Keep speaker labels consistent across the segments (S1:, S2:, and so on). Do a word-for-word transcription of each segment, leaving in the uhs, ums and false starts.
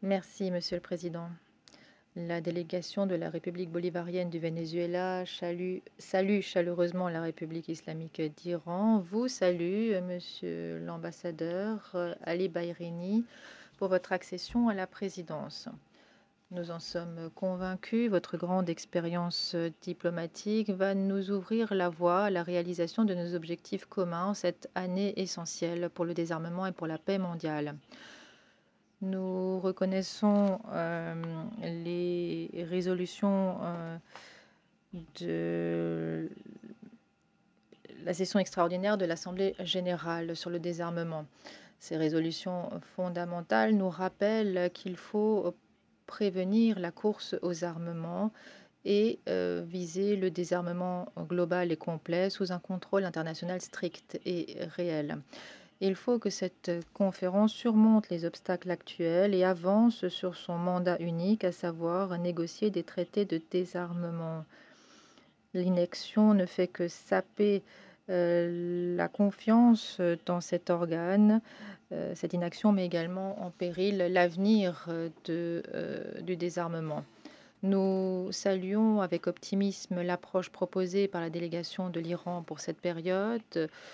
S1: Merci, Monsieur le Président. La délégation de la République bolivarienne du Venezuela salue, salue chaleureusement la République islamique d'Iran. Vous salue, Monsieur l'ambassadeur euh, Ali Bayrini, pour votre accession à la présidence. Nous en sommes convaincus, votre grande expérience diplomatique va nous ouvrir la voie à la réalisation de nos objectifs communs en cette année essentielle pour le désarmement et pour la paix mondiale. Nous reconnaissons euh, les résolutions euh, de la session extraordinaire de l'Assemblée générale sur le désarmement. Ces résolutions fondamentales nous rappellent qu'il faut prévenir la course aux armements et euh, viser le désarmement global et complet sous un contrôle international strict et réel. Il faut que cette conférence surmonte les obstacles actuels et avance sur son mandat unique, à savoir négocier des traités de désarmement. L'inaction ne fait que saper euh, la confiance dans cet organe. Euh, cette inaction met également en péril l'avenir de, euh, du désarmement. Nous saluons avec optimisme l'approche proposée par la délégation de l'Iran pour cette période.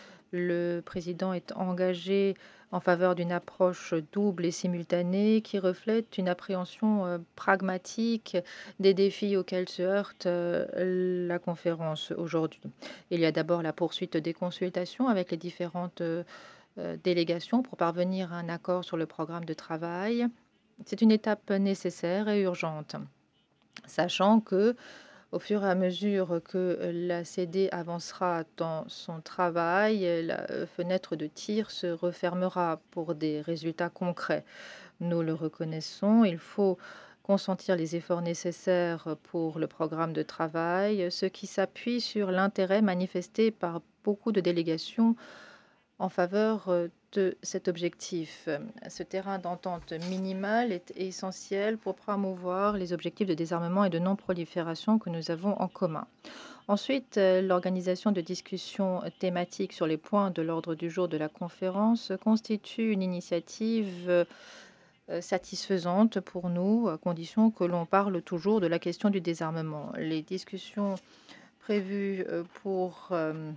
S1: Le président est engagé en faveur d'une approche double et simultanée qui reflète une appréhension euh, pragmatique des défis auxquels se heurte euh, la conférence aujourd'hui. Il y a d'abord la poursuite des consultations avec les différentes euh, délégations pour parvenir à un accord sur le programme de travail. C'est une étape nécessaire et urgente, sachant que au fur et à mesure que la C D avancera dans son travail, la fenêtre de tir se refermera pour des résultats concrets. Nous le reconnaissons, il faut consentir les efforts nécessaires pour le programme de travail, ce qui s'appuie sur l'intérêt manifesté par beaucoup de délégations en faveur de cet objectif. Ce terrain d'entente minimale est essentiel pour promouvoir les objectifs de désarmement et de non-prolifération que nous avons en commun. Ensuite, l'organisation de discussions thématiques sur les points de l'ordre du jour de la conférence constitue une initiative satisfaisante pour nous, à condition que l'on parle toujours de la question du désarmement. Les discussions prévues pour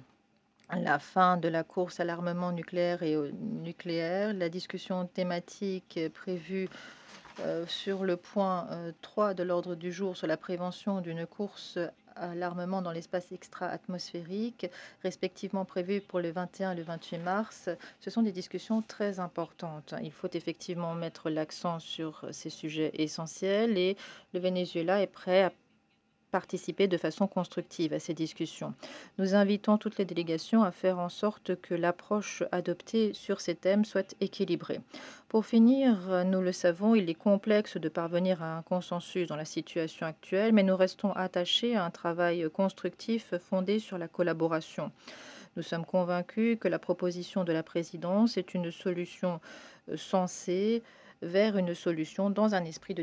S1: la fin de la course à l'armement nucléaire et au nucléaire, la discussion thématique prévue euh, sur le point euh, trois de l'ordre du jour sur la prévention d'une course à l'armement dans l'espace extra-atmosphérique, respectivement prévues pour le vingt et un et le vingt-huit mars, ce sont des discussions très importantes. Il faut effectivement mettre l'accent sur ces sujets essentiels et le Venezuela est prêt à participer de façon constructive à ces discussions. Nous invitons toutes les délégations à faire en sorte que l'approche adoptée sur ces thèmes soit équilibrée. Pour finir, nous le savons, il est complexe de parvenir à un consensus dans la situation actuelle, mais nous restons attachés à un travail constructif fondé sur la collaboration. Nous sommes convaincus que la proposition de la présidence est une solution sensée vers une solution dans un esprit de